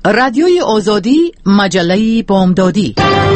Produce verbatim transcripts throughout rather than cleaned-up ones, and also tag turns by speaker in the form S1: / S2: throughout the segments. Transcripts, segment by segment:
S1: رادیوی آزادی، مجله بامدادی.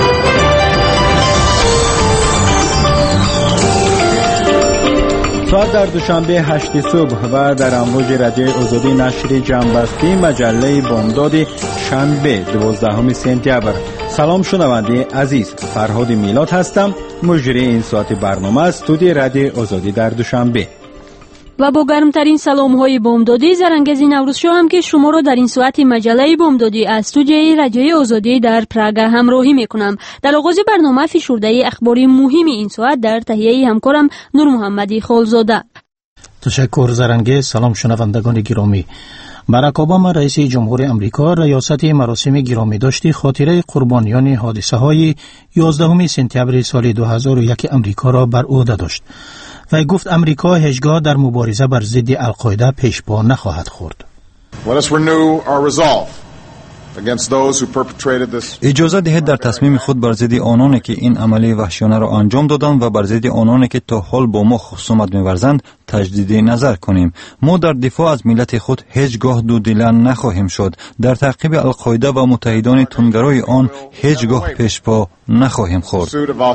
S2: ساعت در دوشنبه هشت صبح و در امواج رادیوی آزادی نشر جنبسته مجله بامداد شنبه دوازدهم سپتامبر. سلام شنونده عزیز، فرهاد میلاد هستم، مجری این ساعت برنامه از استودیو رادیوی آزادی در دوشنبه.
S3: و با گرمترین سلام های بامدادی زرنگز نوروز شو هم که شما رو در این ساعت مجله بامدادی از استودیوی رادیوی آزادی در پراگ همراهی میکنم. در آغاز برنامه فشرده اخباری مهم این ساعت در تهیه همکارم نور محمدی خالزاده.
S4: تشکر زرنگز. سلام شنوندگان گرامی. باراک اوباما رئیس جمهور امریکا ریاست مراسم گرامی داشتی خاطره قربانیان حادثه های یازدهم سپتامبر سال دو هزار و یک امریکا را بر عهده داشت. و گفت امریکا هیچگاه در مبارزه بر ضد القاعده پیش پا نخواهد خورد.
S5: اجازه دهید در تصمیم خود بر ضد آنانی که این عملی وحشیانه را انجام دادند و بر ضد آنانی که تا حال با ما خصومت می‌ورزند تجدید نظر کنیم. ما در دفاع از ملت خود هیچگاه دودیله نخواهیم شد. در تعقیب القاعده و متحدان تندگرای آن هیچگاه پیش پا نخواهیم خورد.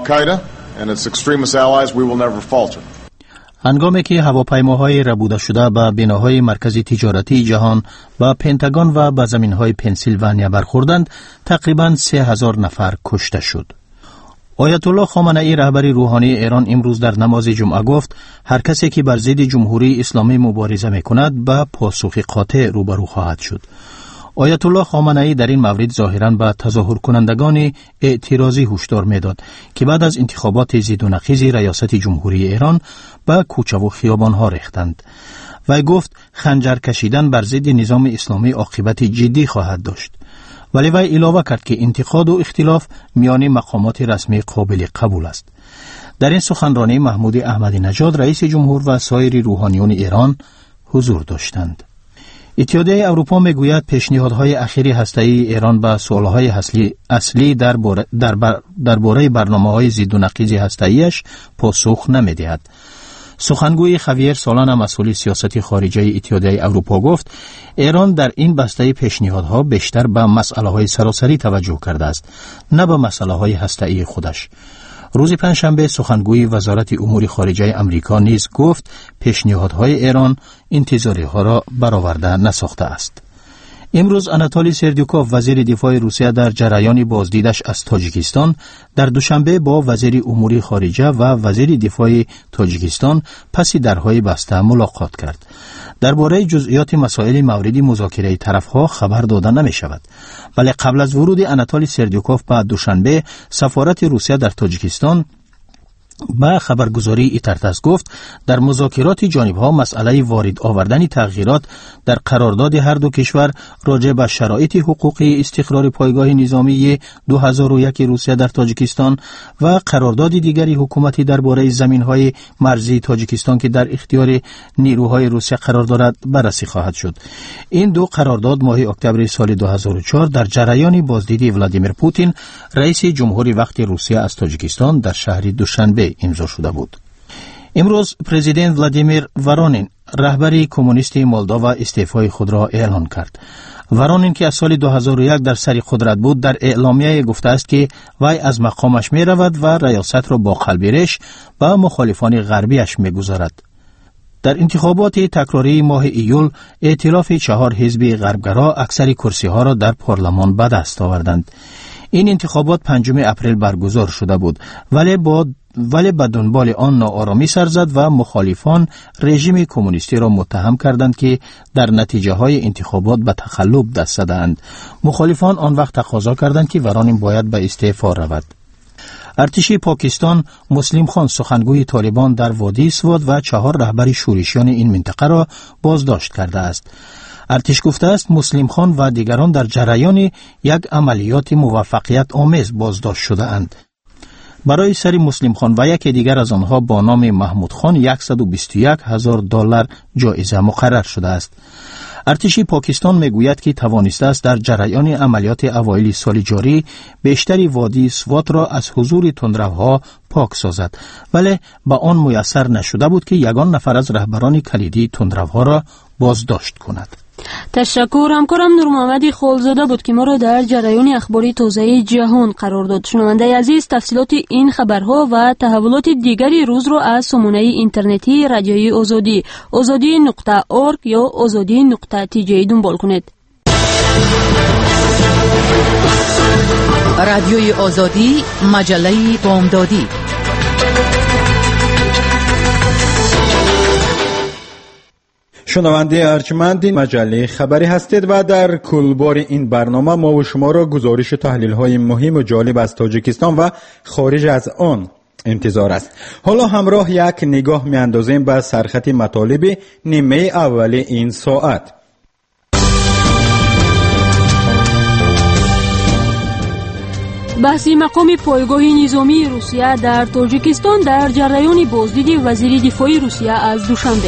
S4: هنگامی که هواپیماهای ربوده شده به بناهای مرکزی تجارتی جهان و پنتاگون و به زمینهای پنسیلوانیا برخوردند، تقریباً سه هزار نفر کشته شد. آیت الله خامنه ای رهبر روحانی ایران امروز در نماز جمعه گفت هر کسی که بر ضد جمهوری اسلامی مبارزه می‌کند به پاسخ قاطع روبرو خواهد شد. آیت الله خامنه ای در این مورد ظاهراً به تظاهر کنندگان اعتراضی هشدار می‌داد که بعد از انتخابات زید و نقیض ریاست جمهوری ایران به کوچه و خیابان‌ها ریختند. و گفت خنجر کشیدن بر ضد نظام اسلامی عاقبت جدی خواهد داشت. ولی وی علاوه کرد که انتقاد و اختلاف میان مقامات رسمی قابل قبول است. در این سخنرانی محمود احمدی نژاد رئیس جمهور و سایر روحانیون ایران حضور داشتند. اتحادیه اروپا میگوید پیشنهادهای اخیر هسته‌ای ایران به سوالهای اصلی اصلی در باره در بر درباره برنامه‌های ضد و نقیض هسته‌ایش پاسخ نمی‌دهد. سخنگوی خویر سالان مسئول سیاست خارجی اتحادیه اروپا گفت ایران در این بسته پیشنهادها بیشتر به مسائل‌های سراسری توجه کرده است، نه به مسائل‌های هسته‌ای خودش. روز پنجشنبه سخنگوی وزارت امور خارجه امریکا نیز گفت پیشنهادهای ایران انتظارها را برآورده نساخته است. امروز آناتولی سردیوکوف وزیر دفاع روسیه در جریان بازدیدش از تاجیکستان در دوشنبه با وزیر امور خارجه و وزیر دفاع تاجیکستان پس درهای بسته ملاقات کرد. درباره جزئیات مسائل مورد مذاکره طرفها خبر داده نمی شود. ولی قبل از ورود آناتولی سردیوکوف به دوشنبه سفارت روسیه در تاجیکستان با خبرگزاری ایترتاس گفت در مذاکرات جانبها مسئله وارد آوردن تغییرات در قرارداد هر دو کشور راجع به شرایط حقوقی استقرار پایگاه نظامی دو هزار و یک روسیه در تاجیکستان و قرارداد دیگری حکومتی درباره زمین‌های مرزی تاجیکستان که در اختیار نیروهای روسیه قرار دارد بررسی خواهد شد. این دو قرارداد ماه اکتبر سال دو هزار و چهار در جریان بازدید ولادیمیر پوتین رئیس جمهوری وقت روسیه از تاجیکستان در شهر دوشنبه امضا شده بود. امروز پرزیدنت ولادیمیر ورونین رهبر کمونیست مولداوا استعفای خود را اعلان کرد. ورونین که از سال دو هزار و یک در سر قدرت بود در اعلامیه گفته است که وی از مقامش می رود و ریاست را با قلبیرش به مخالفان غربیش می گذارد. در انتخابات تکراری ماه ایول ائتلاف چهار حزب غربگرا اکثر کرسی ها را در پارلمان به دست آوردند. این انتخابات پنجم اپریل برگزار شده بود ولی با ولی به دنبال آن ناآرامی سر زد و مخالفان رژیم کمونیستی را متهم کردند که در نتیجه های انتخابات به تخلف دست زدند. مخالفان آن وقت تقاضا کردند که ورونین باید به استعفا رود. ارتش پاکستان مسلم خان سخنگوی طالبان در وادی سوات و چهار رهبر شورشیان این منطقه را بازداشت کرده است. ارتش گفته است مسلم خان و دیگران در جریان یک عملیات موفقیت آمیز بازداشت شده اند. برای سر مسلم خان و یک دیگر از آنها با نام محمود خان صد و بیست و یک هزار دلار جایزه مقرر شده است. ارتش پاکستان میگوید که توانسته است در جریان عملیات اوایل سال جاری بیشتری وادی سوات را از حضور تندروها پاک سازد، ولی با آن میسر نشده بود که یگان نفر از رهبران کلیدی تندروها را بازداشت کند.
S3: تشکر. همکارم نور محمد خالزاده بود که ما را در جریان اخباری تازه جهان قرار داد. شنونده عزیز، تفصیلات این خبرها و تحولات دیگری روز را از سامانه اینترنتی رادیوی آزادی آزادی نقطه اورگ یا آزادی نقطه تی جی دنبال کنید.
S1: رادیوی آزادی، مجله بامدادی.
S2: شنونده ارجمند مجله خبری هستید و در کلبار این برنامه ما و شما را گزارش و تحلیل های مهم و جالب از تاجیکستان و خارج از آن انتظار است. حالا همراه یک نگاه می اندازیم به سرخط مطالب نیمه اول این ساعت.
S3: بحثی مقام پایگاه نظامی روسیه در تاجیکستان در جریان بازدید وزیر دفاع روسیه از دوشنبه.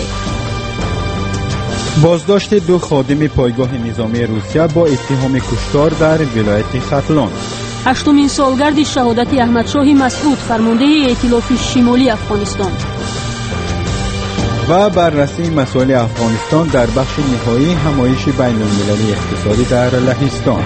S2: بازداشت دو خادم پایگاه نظامی روسیه با اتهام کشتار در ولایت ختلان.
S3: هشتمین سالگرد شهادت احمدشاه مسعود، فرمانده ائتلاف شمالی افغانستان.
S2: و بررسی مسائل افغانستان در بخش نهایی همایش بین المللی اقتصادی در لهستان.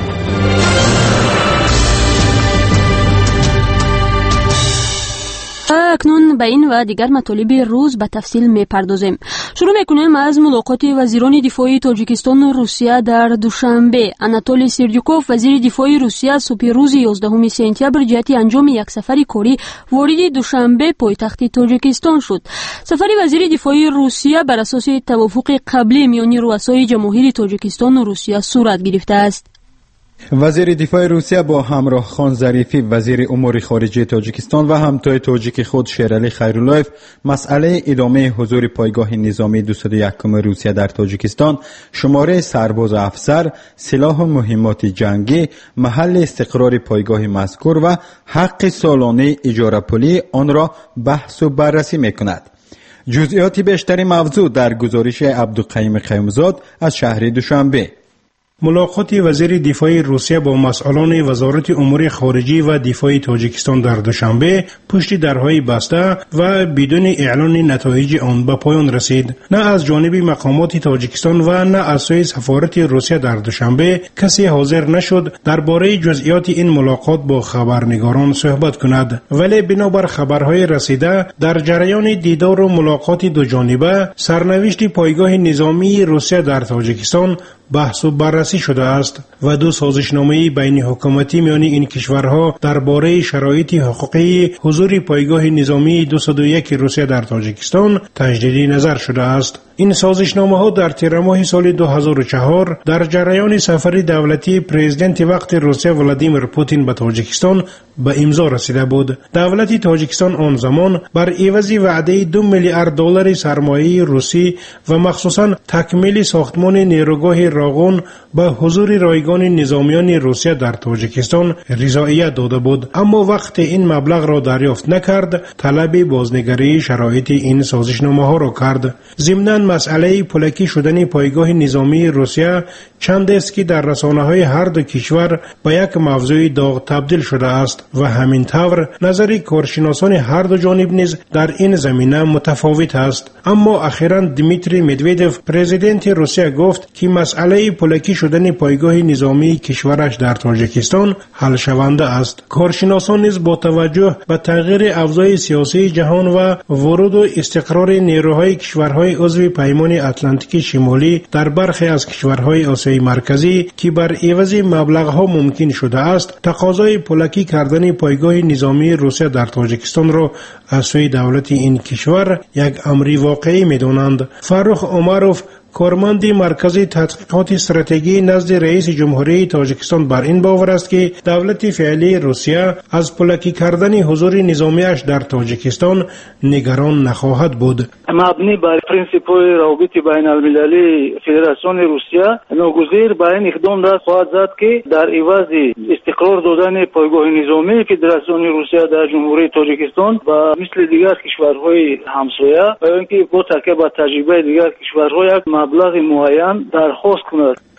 S3: اکنون به این و دیگر مطالب روز به تفصیل می پردازیم. شروع میکنیم از ملاقات وزیران دفاع تاجیکستان و روسیه در دوشنبه. اناتولی سردیوکوف، وزیر دفاع روسیه، صبح روز یازدهم سپتامبر جهت انجام یک سفر کاری وارد دوشنبه پایتخت تاجیکستان شد. سفر وزیر دفاع روسیه بر اساس توافق قبلی میان رؤسای جماهیر تاجیکستان و روسیه صورت گرفته است.
S2: وزیر دفاع روسیه با همراه خان ظریفی، وزیر امور خارجه تاجیکستان و همتای تاجیک خود شیرعلی خیراللهیف مسئله ادامه حضور پایگاه نظامی دویست و یکم روسیه در تاجیکستان، شماره سرباز و افسر، سلاح و مهمات جنگی، محل استقرار پایگاه مذکور و حق سالانه اجاره پولی آن را بحث و بررسی می‌کند. جزئیات بیشتری موضوع در گزارش عبدالقیوم قیومزاد از شهر دوشنبه.
S6: ملاقات وزیر دفاع روسیه با مسئولان وزارت امور خارجه و دفاع تاجیکستان در دوشنبه پشت درهای بسته و بدون اعلان نتایج آن به پایان رسید. نه از جانب مقامات تاجیکستان و نه از سوی سفارت روسیه در دوشنبه کسی حاضر نشد درباره جزئیات این ملاقات با خبرنگاران صحبت کند، ولی بنابر خبرهای رسیده در جریان دیدار و ملاقات دو جانبه سرنوشت پایگاه نظامی روسیه در تاجیکستان بحث و بررسی شده است و دو سازشنامه بین حکومتی میان این کشورها درباره شرایط حقوقی حضور پایگاه نظامی دویست و یک روسیه در تاجیکستان تجدید نظر شده است. این سازشنامه ها در تیر ماه سال دو هزار و چهار در جریان سفر دولتی پرزیدنت وقت روسیه ولادیمیر پوتین به تاجیکستان به امضا رسیده بود. دولت تاجیکستان آن زمان بر عوض وعده دو میلیارد دلار سرمایه روسی و مخصوصاً تکمیل ساختمان نیروگاه راغون به حضور رایگان نظامیان روسیه در تاجیکستان رضایت داده بود، اما وقت این مبلغ را دریافت نکرد طلب بازنگری شرایط این سازشنامه ها را کرد. ضمناً مسئله پولکی شدن پایگاه نظامی روسیه چند است که در رسانه های هر دو کشور به یک موضوع داغ تبدیل شده است و همین طور نظر کارشناسان هر دو جانب نیز در این زمینه متفاوت است. اما اخیراً دمیتری مدویدوف پرزیدنت روسیه گفت که مسئله پولکی شدن پایگاه نظامی کشورش در تاجیکستان حل شونده است. کارشناسان نیز با توجه به تغییر اوضاع سیاسی جهان و ورود و استقرار نیروهای کشورهای عضو پیمان اتلانتیک شمالی در برخی از کشورهای آسیای مرکزی که بر عوض مبلغها ممکن شده است، تقاضای پولکی کردن پایگاه نظامی روسیه در تاجیکستان را از سوی دولت این کشور یک امر واقعی می‌دانند. فاروق عمروف، کارمند مرکز تحقیقات استراتژی نزد رئیس جمهوری تاجیکستان، بر این باور است که دولت فعلی روسیه از پولکی کردن حضور نظامیش در تاجیکستان نگران نخواهد بود.
S7: مبنی بر پرینسیپ‌های روابط بین المللی فدراسیون روسیه ناگزیر به این اقدام دست خواهد زد که در عوض استقرار دادن پایگاه نظامی فدراسیون روسیه در جمهوری تاجیکستان و مثل دیگر کشورهای همسایه و اینکه با تکیه بر تجربه دیگر کشورها یک مبلغ معین درخواست کند.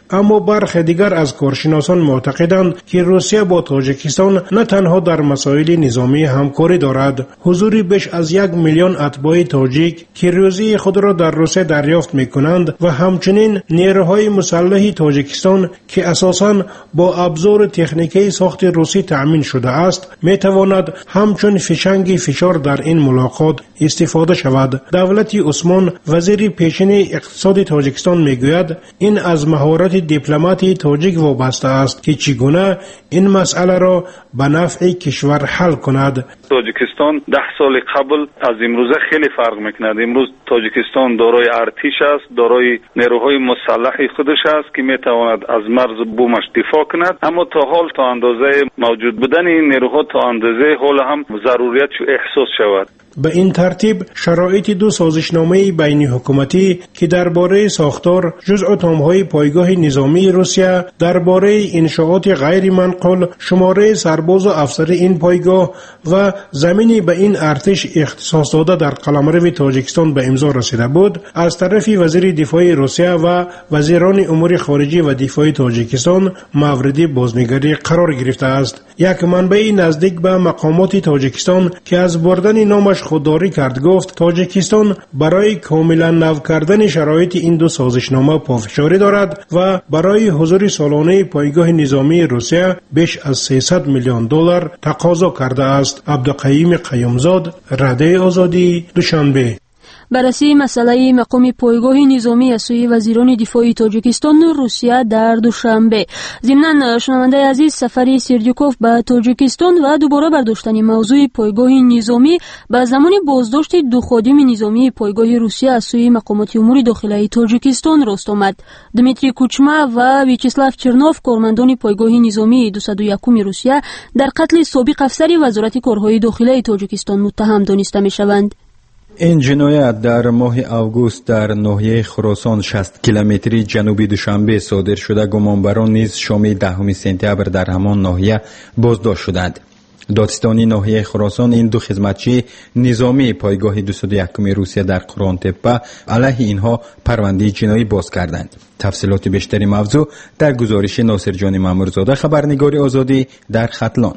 S6: اما برخی دیگر از کارشناسان معتقدند که روسیه با تاجیکستان نه تنها در مسائل نظامی همکاری دارد. حضور بیش از یک میلیون اتباع تاجیک که روزی خود را در روسیه دریافت میکنند و همچنین نیروهای مسلح تاجیکستان که اساساً با ابزار تکنیکی ساخت روسی تأمین شده است میتواند همچون فشنگ فشار در این ملاقات استفاده شود. دولت عثمان وزیر پیشین اقتصاد تاجیکستان میگوید این از مهارت دیپلمات تاجیک وابسته است که چگونه این مسئله را به نفع کشور حل کند.
S8: تاجیکستان ده سال قبل از امروزه خیلی فرق میکند. امروز تاجیکستان دارای ارتش است، دارای نیروهای مسلح خودش است که میتواند از مرز بومش دفاع کند، اما تا حال تا اندازه موجود بودن این نیروها تا اندازه حال هم ضروریت احساس شود.
S6: به این ترتیب شرایط دو سازشنامه بین حکومتی که درباره ساختار جزء اتمهای پایگاه نظامی روسیه، درباره انشاءات غیر منقول، شماره سرباز و افسر این پایگاه و زمینی به این ارتش اختصاص داده در قلمرو تاجیکستان به امضا رسیده بود، از طرف وزیر دفاع روسیه و وزیران امور خارجه و دفاع تاجیکستان مورد بازنگری قرار گرفته است. یک منبع نزدیک به مقامات تاجیکستان که از بردن نامش خودداری کرد گفت تاجیکستان برای کاملا نو کردن شرایط این دو سازشنامه پافشاری دارد و برای حضور سالانه پایگاه نظامی روسیه بیش از سیصد میلیون دلار تقاضا کرده است. عبدالقیوم قیومزاد، رادیو آزادی، دوشنبه.
S3: بررسی مسئله مقام پایگاه نظامی از سوی وزیران دفاع تاجیکستان و روسیه در دوشنبه. ضمناً شنونده عزیز، سفر سردیوکوف به تاجیکستان و دوباره برداشتن موضوع پایگاه نظامی به زمان بازداشت دو خادم نظامی پایگاه روسیه از سوی مقامات امور داخلی تاجیکستان راست آمد. دمیتری کوچما و ویچسلاو چرنوف، کارمندان پایگاه نظامی دویست و یک روسیه، در قتل سابق افسر وزارت کارهای داخلی تاجیکستان متهم دانسته می‌شوند.
S2: این جنایت در ماه اوگوست در ناحیه خراسان شصت کیلومتری جنوبی دوشنبه صادر شده. گمانبران نیز شام دهم سپتامبر در همان ناحیه بازداشت شدند. دادستانی ناحیه خراسان این دو خدمتچی نظامی پایگاه دویست و یک روسیه در قرآن تپه علیه اینها پرونده جنایی باز کردند. تفصیلات بیشتری موضوع در گزارش ناصر جان مامورزاده، خبرنگار آزادی، در ختلان.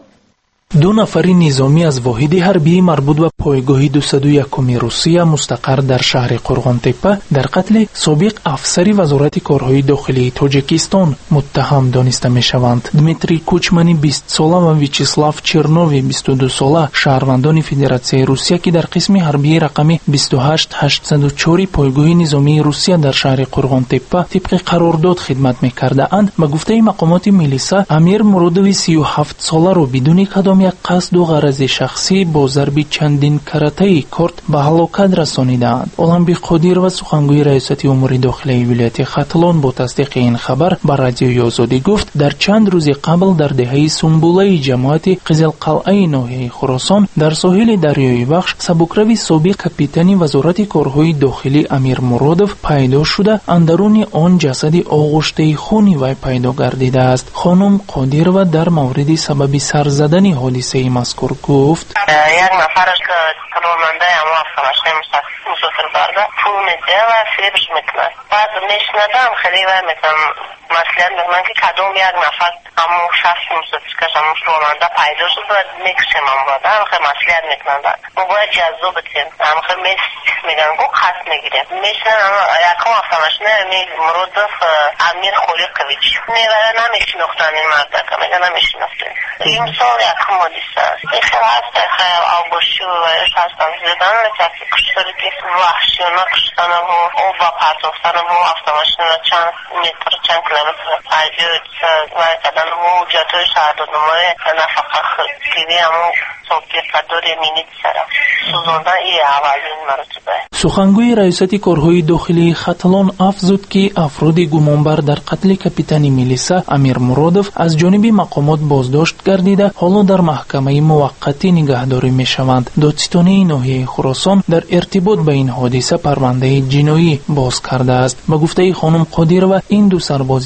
S9: دو نفری نظامی از واحد حربی مربوط به پایگاه دویست و یک روسیه مستقر در شهر قرغان تپه در قتل سابق افسر وزارت کارهای داخلی تاجیکستان متهم دانسته می شوند. دمیتری کوچمانی بیست ساله و ویچسلاو چرنووی بیست و دو ساله، شهروندان فدراسیون روسیه که در قسم حربی رقم بیست و هشت هشتصد و چهار پایگاه نظامی روسیه در شهر قرغان تپه طبق قرارداد خدمت می کرده اند. به گفته مقامات میلیسا، امیر مرودوی سی و هفت ساله را بدون کدام یک قصد و غرض شخصی با ضرب چندین کراته‌ای کارت به هلاکت رسانیدند. علمبی قادر و سخنگوی ریاست امور داخلی ولایت ختلان با تصدیق این خبر به رادیوی آزادی گفت در چند روز قبل در دهه سنبوله جماعت قزل قلعه ناحیه خراسان در ساحل دریای بخش سبکروی سابق کاپیتان وزارت کارهای داخلی امیر مرودوف پیدا شده. اندرون آن جسد آغشته خونی وی پیدا گردیده است. خانم قادر و در مورد سبب سر زدن حادثه مذکور گفت
S10: یک نفرش که راننده اما افغانستان مسافر برده پول میده و فیبش میکنه. بعد میشندم خیلی و میکنم مسئله میکنم که کدوم یک نفر همون شخص مسافر کش همون راننده پیدا شد و میکشم هم باده هم خیلی مسئله میکنم و باید جزو بتیم هم خیلی میس میگن گو قصد میگیریم میشنم یکم افغانستان می مرودف امیر خولیقویچ میبره نمیشنختن این مرده که میگه نمیشنختن این سال یکم حادثه است. این خیلی هست خیلی آبوشی و ویش هستم زیدن لکه کشتاری که وحشیانه کشتن و او با پرتوفتن و افغانستان چند متر چند کیلومتر پایجود و کدن و جاتوی شهردنمای نفقه خیلی همون صبحی قدوری مینید سرم سوزوندن ای اولین مرتبه.
S9: سخنگوی ریاست کارهای داخلی ختلان افزود که افراد گمانبر در قتل کاپیتان میلیسا امیر مرودوف از جانب مقامات بازداشت گردیده حالا در محکمه موقتی نگهداری میشوند. دادستانی ناحیه خراسان در ارتباط با این حادثه پرونده جنایی باز کرده است. با گفته خانم قادر و این دو سرباز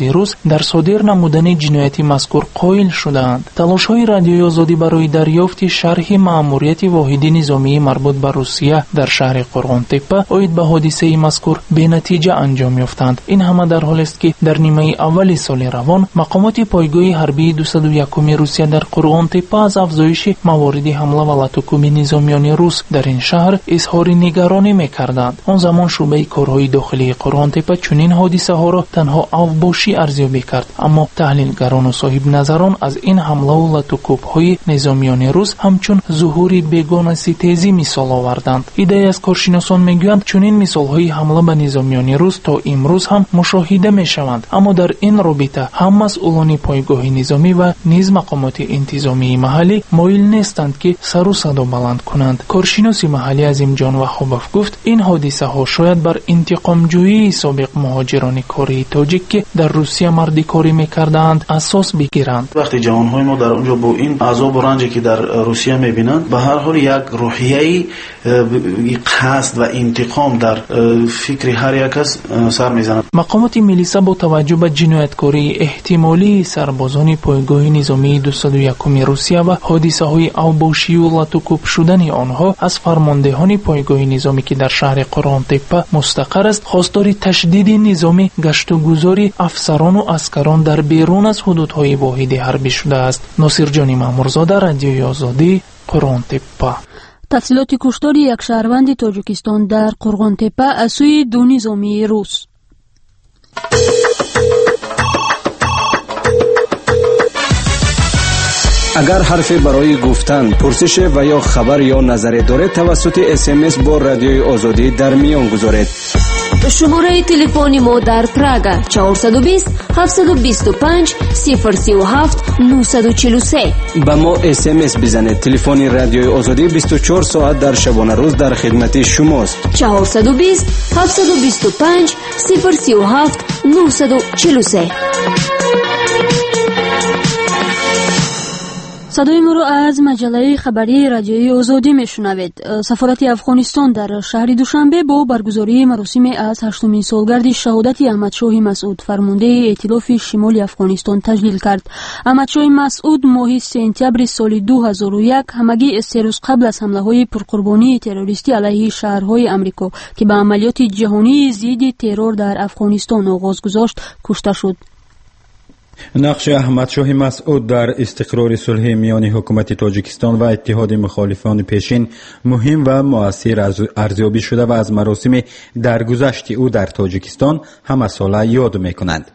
S9: مرکزی روس در صادر نمودن جنایت مذکور قائل شدند. تلاش‌های رادیوی آزادی برای دریافت شرح مأموریت واحد نظامی مربوط به روسیه در شهر قرغان تپه اوید به حادثه مذکور به نتیجه انجام یافتند. این همه در حالی است که در نیمه اول سال روان مقامات پایگاه حربی دویست و یک روسیه در قرغان تپه از افزایش موارد حمله و لطوکوب نظامیان روس در این شهر اظهار نگرانی می‌کردند. آن زمان شعبه کارهای داخلی قرغان تپه چنین حادثه ها را تنها اوباشی ارزیابی کرد، اما تحلیلگران و صاحب نظران از این حمله و لطوکوب های نظامیان روس همچون ظهور بیگانه ستیزی مثال آوردند. ایده از کارشناسان میگویند چنین مثال های حمله به نظامیان روس تا امروز هم مشاهده میشوند، اما در این رابطه هم مسئولان پایگاه نظامی و نیز مقامات انتظامی محلی مایل نیستند که سر و صدا بلند کنند. کارشناس محلی عظیم جان وهابов گفت این حادثه ها شاید بر انتقام جویی سابق مهاجران کاری تاجیک که در روسیه مردی کاری میکردند اساس بگیرند.
S11: وقتی جوانهای ما در اونجا با این عذاب و رنجی که در روسیه میبینند به هر حال یک روحیه قصد و انتقام در فکر هر یک کس سر میزنند.
S9: مقامات ملیسا با توجه به جنایتکاری احتمالی سربازان پایگاه نظامی دویست و یک روسیه و حادثه های اوباشی و لطوکوب شدن آنها از فرماندهان پایگاه نظامی که در شهر قرغان تپه مستقر است خواستار تشدید نظامی گشت و گذاری افسران و عسکران در بیرون از حدودهای واحد حربی شده است. ناصر جانی مامورزاده، رادیوی آزادی، قرغان تپه.
S3: تفصیلات کشتار یک شهروند تاجیکستان در قرغان تپه از سوی دو نظامی روس.
S12: اگر حرفی برای گفتن، پرسش و یا خبر یا نظری دارید توسط اس ام اس با رادیوی آزادی در میان گذارید.
S13: شماره تلفن ما در پراگ چهارصد و بیست هفتصد و بیست و پنج صفر سی و هفت نهصد و چهل و سه.
S12: با ما اس ام اس بزنید. تلفن رادیوی آزادی بیست و چهار ساعت در شبانه روز در خدمت شماست.
S13: چهارصد و بیست هفتصد و بیست و پنج صفر سی و هفت نهصد و چهل و سه.
S3: صدای ما را از مجله خبری رادیوی آزادی میشنوید. سفارت افغانستان در شهر دوشنبه با برگزاری مراسم از هشتمین سالگرد شهادت احمدشاه مسعود فرمانده ائتلاف شمال افغانستان تجلیل کرد. احمدشاه مسعود ماه سپتامبر سال دو هزار و یک همگی سه روز قبل از حمله‌های پرقربانی تروریستی علیه شهرهای امریکا که به عملیات جهانی ضد ترور در افغانستان آغاز گذاشت کشته شد.
S2: نقش احمدشاه مسعود در استقرار صلح میان حکومت تاجیکستان و اتحاد مخالفان پیشین مهم و مؤثر ارزیابی شده و از مراسم درگذشت او در تاجیکستان همه ساله یاد میکنند.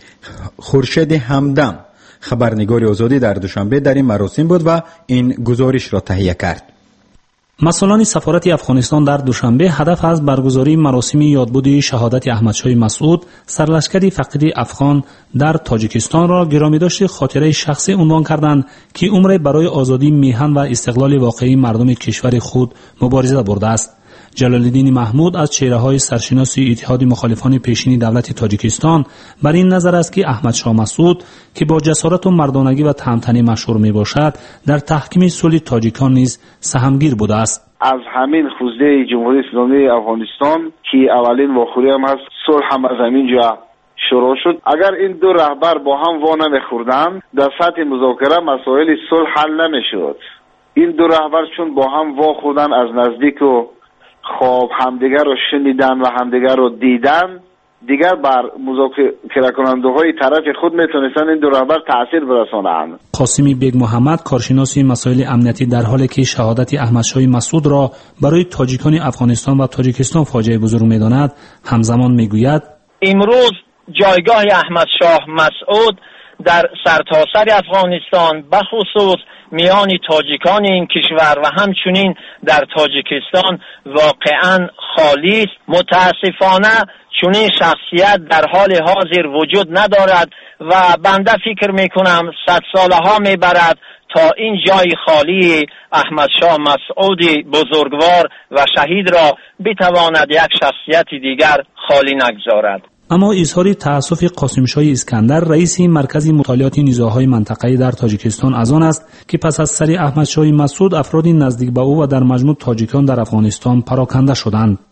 S2: خورشید همدم خبرنگار آزادی در دوشنبه در این مراسم بود و این گزارش را تهیه کرد.
S14: مسئولان سفارت افغانستان در دوشنبه هدف از برگزاری مراسم یادبود شهادت احمدشاه مسعود سرلشکر فقید افغان در تاجیکستان را گرامیداشت خاطره شخصی عنوان کردند که عمر برای آزادی، میهن و استقلال واقعی مردم کشور خود مبارزه برده است. جلال الدین محمود از چهره‌های سرشناس اتحاد مخالفان پیشین دولت تاجیکستان بر این نظر است که احمدشاه مسعود که با جسارت و مردانگی و تهمتنی مشهور میباشد در تحکیم صلح تاجیکان نیز سهمگیر بوده است.
S15: از همین خوزه جمهوری اسلامی افغانستان که اولین واخوری هم هست صلح هم از همین جا شروع شد. اگر این دو رهبر با هم وا نمیخوردن در سطح مذاکره مسائل صلح حل نمیشد. این دو رهبر چون با هم وا خوردن از نزدیک و خب همدیگر رو شنیدن و همدیگر رو دیدن، دیگر بر مذاکره کننده های طرف خود میتونستن این دو رهبر تاثیر برسانند.
S14: قاسمی بیگ محمد کارشناس مسائل امنیتی در حالی که شهادت احمدشاه مسعود را برای تاجیکان افغانستان و تاجیکستان فاجعه بزرگ میداند همزمان میگوید
S16: امروز جایگاه احمدشاه مسعود در سرتاسر افغانستان بخصوص میان تاجیکان این کشور و همچنین در تاجیکستان واقعا خالی است. متاسفانه چنین شخصیت در حال حاضر وجود ندارد و بنده فکر میکنم صد ساله ها میبرد تا این جای خالی احمدشاه مسعود بزرگوار و شهید را بتواند یک شخصیت دیگر خالی نگذارد.
S14: اما اظهار تأسف قاسمشاه اسکندر رئیس مرکز مطالعات نیزاهای منطقه‌ای در تاجیکستان از آن است که پس از سر احمدشاه مسعود افراد نزدیک به او و در مجموع تاجیکان در افغانستان پراکنده شدند.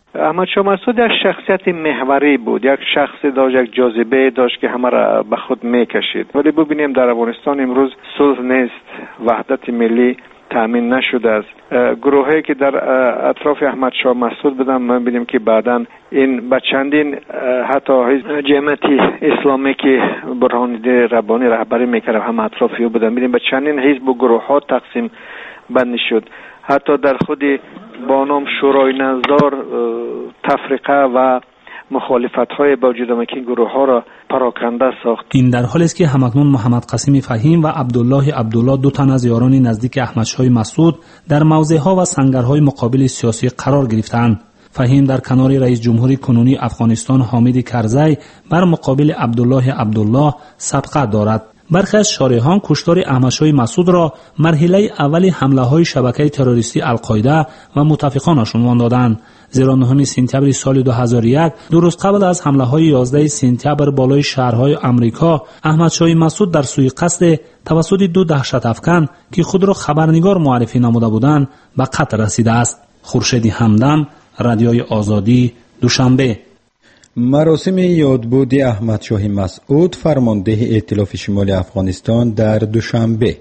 S17: احمد شاه مسعود یک شخصیت محوری بود، یک شخص داشت، یک جاذبه داشت که همه را به خود میکشید. ولی ببینیم در افغانستان امروز صلح نیست، وحدت ملی تامین نشده است. گروهی که در اطراف احمد شاه مسعود بودن ما ببینیم که بعداً این به چندین حتی حزب جمعیت اسلامی که برهان‌الدین ربانی رهبری میکرد هم اطرافی او بودن، ببینیم به چندین حزب و گروه ها تقسیم بندی شد. حتی در خود با نام شورای نظار تفریقه و مخالفت های با وجود آمد که گروه ها را پراکنده ساخت.
S14: این در حالی است که همکنون محمد قاسم فهیم و عبدالله عبدالله دو تن از یاران نزدیک احمد شاه مسعود در موضع ها و سنگرهای مقابل سیاسی قرار گرفتند. فهیم در کنار رئیس جمهوری کنونی افغانستان حامد کرزی بر مقابل عبدالله عبدالله سبقت دارد. برخی از شارحان کشتار احمد شاه مسعود را مرحله اول حمله های شبکه تروریستی القاعده و متفقانش عنوان دادند، زیرا نهم سپتامبر سال دو هزار و یک دو روز قبل از حمله های یازده سپتامبر بالای شهرهای آمریکا، احمد شاه مسعود در سوی قصد توسط دو دهشت افکن که خود را خبرنگار معرفی نموده بودند به قتل رسیده است. خورشید همدم، رادیوی آزادی، دوشنبه.
S2: مراسم یادبود احمد شاه مسعود فرمانده ائتلاف شمال افغانستان در دوشنبه.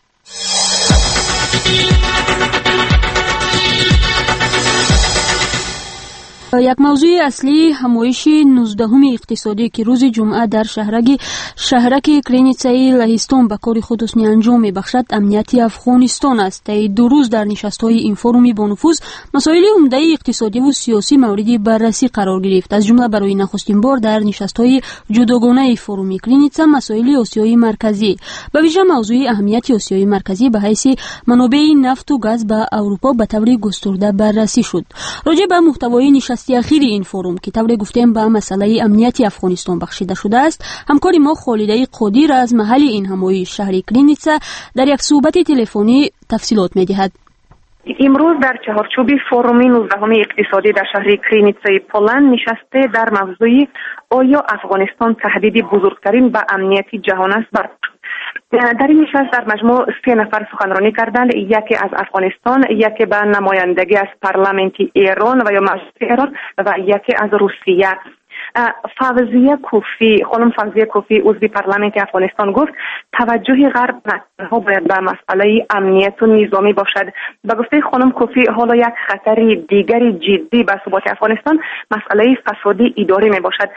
S3: یک موضوع اصلی همایش نوزدهم اقتصادی که روز جمعه در شهرک شهرک کرینیتسای لهستان به کار خود حسنی انجام می‌بخشد امنیت افغانستان است. طی دو روز در نشست‌های این فرومی با نفوذ مسائل عمده اقتصادی و سیاسی موردی بررسی قرار گرفت. از جمله برای نخستین بار در نشست‌های جداگانه فروم کرینیتسا مسائل آسیای مرکزی به ویژه موضوع اهمیت آسیای مرکزی به حیث منابع نفت و گاز به اروپا به طور گسترده بررسی شد. راجع به محتوای نشست اخیر این فروم که طور گفتیم به مسئله امنیت افغانستان بخشیده شده است، همکار ما خالده قادر از محل این همایش شهر کرینیتسا در یک صحبت تلفنی تفصیلات می‌دهد.
S18: امروز در چهارچوب فروم نوزدهم اقتصادی در شهر کرینیتسای پولند نشسته در موضوع آیا افغانستان تهدید بزرگترین به امنیت جهان است بر در این نشست در مجموع سه نفر سخنرانی کردند، یکی از افغانستان، یکی به نمایندگی از پارلمانت ایران و یا مجلس ایران و یکی از روسیه. فوزیه کوفی خانم فوزیه کوفی عضو پارلمان افغانستان گفت توجه غرب ها باید به مسئله امنیت و نظامی باشد. به گفته خانم کوفی حالا یک خطر دیگری جدی به ثبات افغانستان مسئله فساد اداری می باشد.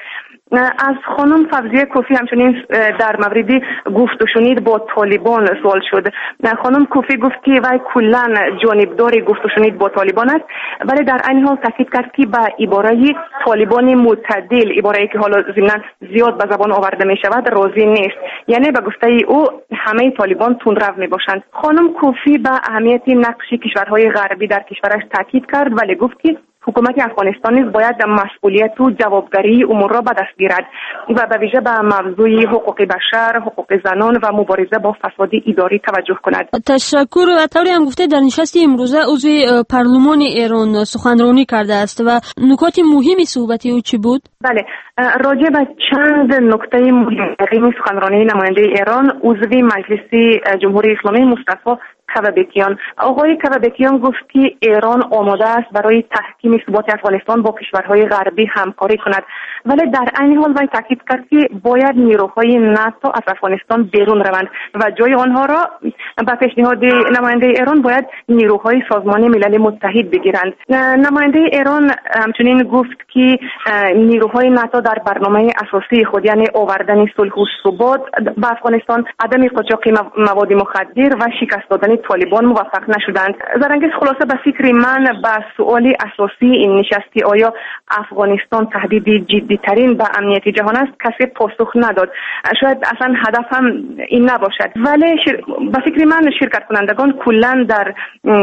S18: از خانم فوزیه کوفی همچنین در مورد گفت و شنید با طالبان سوال شد. خانم کوفی گفت که وی کلا جانبدار گفت و شنید با طالبان است، ولی در این حال تاکید کرد که به عباره طالبان معتدل، عباره‌ای که حالا ضمناً زیاد به زبان آورده می شود، راضی نیست. یعنی به گفته او همه طالبان تندرو می باشند. خانم کوفی به اهمیت نقش کشورهای غربی در کشورش تاکید کرد، ولی گفت که حکومت افغانستان نیز باید مسئولیت و جوابداری امور را به دست گیرد و به ویژه به موضوع حقوق بشر، حقوق زنان و مبارزه با فساد اداری توجه کند.
S3: تشکر. و طوری هم گفته در نشست امروزه عضو پارلمان ایران سخنرانی کرده است و نکات مهمی صحبت او چی بود؟
S18: بله، راجع به چند نکته مهم سخنرانی نماینده ایران عضو مجلس جمهوری اسلامی مصطفی کوابکیان. آقای کوابکیان گفت که ایران آماده است برای تحکیم ثبات افغانستان با کشورهای غربی همکاری کند، ولی در عین حال وی تاکید کرد که باید نیروهای ناتو از افغانستان بیرون روند و جای آنها را به پیشنهاد نماینده ایران باید نیروهای سازمان ملل متحد بگیرند. نماینده ایران همچنین گفت که نیروهای ناتو در برنامه اساسی خود یعنی آوردن صلح و ثبات به افغانستان، عدم قاچاق مواد مخدر و شکست دادن طالبان موفق نشدند. زرنگیز خلاصه به فکر من به سؤال اساسی این نشستی آیا افغانستان تهدید جدی ترین به امنیت جهان است کسی پاسخ نداد. شاید اصلا هدف هم این نباشد، ولی شر... به فکر من شرکت کنندگان کلا در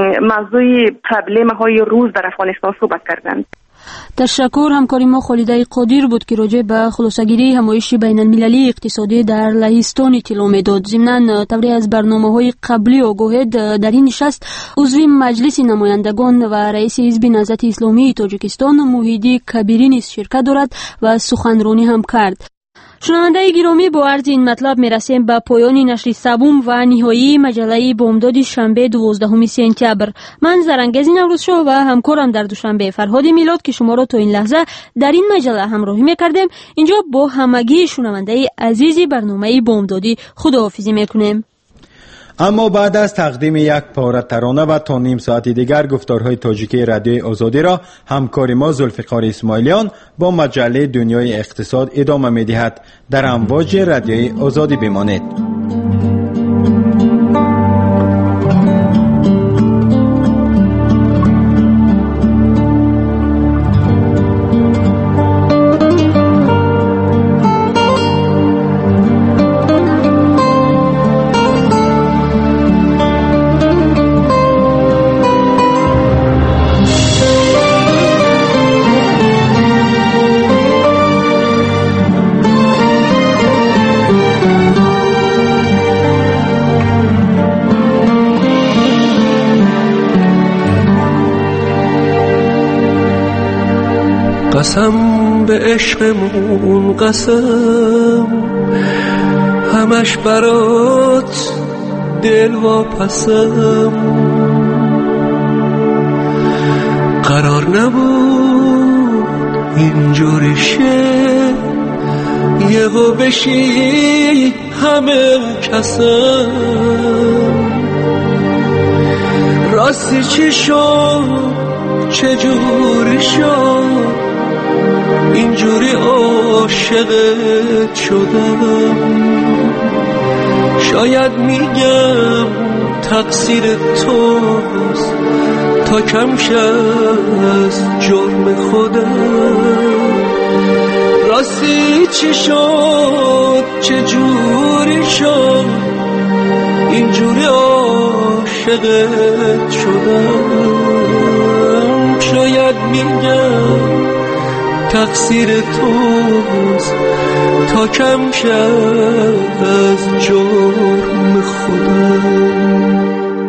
S18: موضوع پرابلم های روز در افغانستان صحبت کردند.
S3: تشکر. همکاری ما خالده قادر بود که راجع به خلاصه‌گیری همایش بین المللی اقتصادی در لهستان اطلاع می‌داد. ضمناً طوری از برنامه‌های قبلی آگاهی در این نشست عضو مجلس نمایندگان و رئیس حزب نهضت اسلامی تاجیکستان موحدی کبیری نیز شرکت دارد و سخنرانی هم کرد. شنونده گرامی، با عرض این مطلب میرسیم به پایان نشر سوم و نهایی مجله بامداد شنبه دوازدهم سپتامبر. من زرنگز نوروزشاه و همکارم در دوشنبه فرهاد میلاد که شما را تا این لحظه در این مجله همراهی میکردیم، اینجا با همگی شنونده عزیزی برنامه بامدادی خداحافظی میکنیم.
S2: اما بعد از تقدیم یک پاره ترانه و تا نیم ساعت دیگر گفتارهای تاجیکی رادیوی آزادی را همکار ما ذوالفقار اسماعیلیان با مجله دنیای اقتصاد ادامه می‌دهد. در امواج رادیوی آزادی بمانید.
S19: قسم به عشقمون، قسم همش برات دل واپسم، قرار نبود اینجوری شه، یهو بشی همه کسم. راستی چی شد، چجوری شد، اینجوری عاشقت شدم. شاید میگم تقصیر توست، تا کم شد از جرم خودم. راستی چی شد، چجوری شد، اینجوری عاشقت شدم. شاید میگم تقصیر توست، تا کم شد از جرم خودم.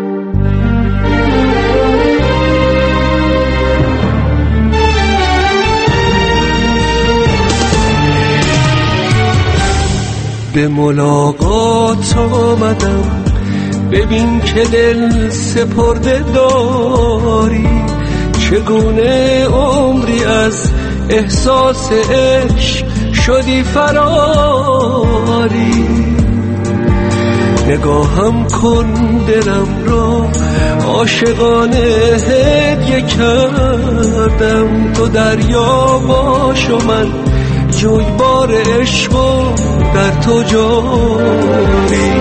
S19: به ملاقات آمدم، ببین که دل سپرده داری، چگونه عمری از احساس عشق شدی فراری. نگاهم کن دلم را عاشقانه هدیه کردم، تو دریا باش و من جویبار عشق و در تو جاری.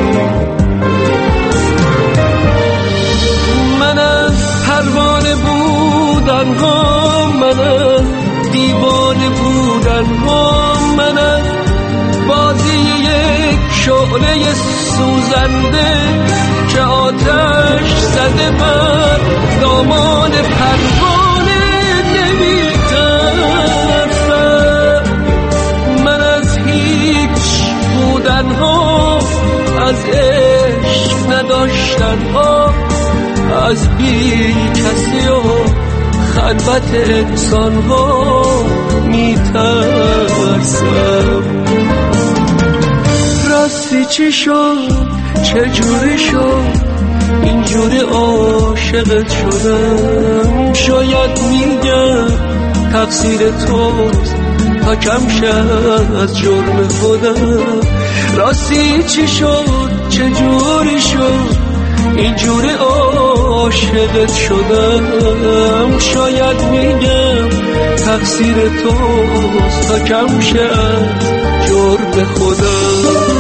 S19: من از پروانه بودن ها، من از دیوانه بودن ها، من از بازی یک شعله سوزنده که آتش زده بر دامان پروانه نمی‌ترسم. من از هیچ بودن ها، از عشق نداشتن ها، از بی کسی و خلوت انسان ها میترسم. راستی چی شد، چجوری شد، اینجوری عاشقت شدم. شاید میگم تقصیر توست، تا کم شد از جرم خودم. راستی چی شد، چجوری شد، اینجوری عاشقت شدم. شاید میگم تقصیر توست، تا کم شد جرم خودم.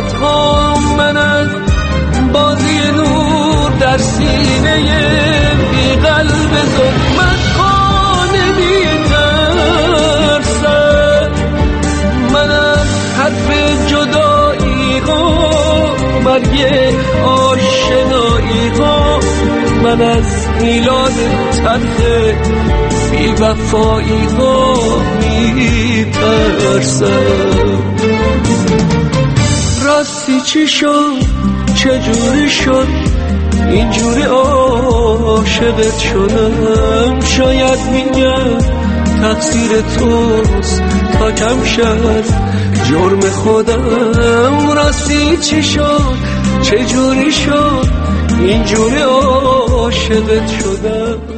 S19: من از بازی نور در سینه من از میلاد تلخ بی وفایی ها میترسم. راستی چی شد چجوری شد اینجوری عاشقت شدم؟ شاید میگم تقصیر توست تا کم شد جرم خودم. راستی چی شد چجوری شد اینجوری عاشقت شدم؟